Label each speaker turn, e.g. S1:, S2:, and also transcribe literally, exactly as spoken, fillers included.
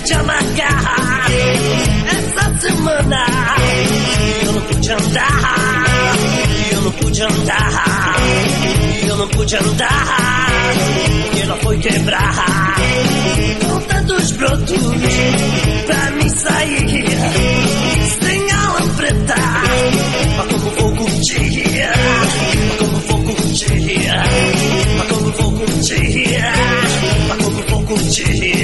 S1: te amargar. Essa semana eu não pude andar, eu não pude andar, eu não pude andar, porque ela foi quebrar. Com tantos brotos pra me sair, sem a lampreta, mas como vou curtir, mas como vou curtir, mas como vou curtir, mas como vou curtir.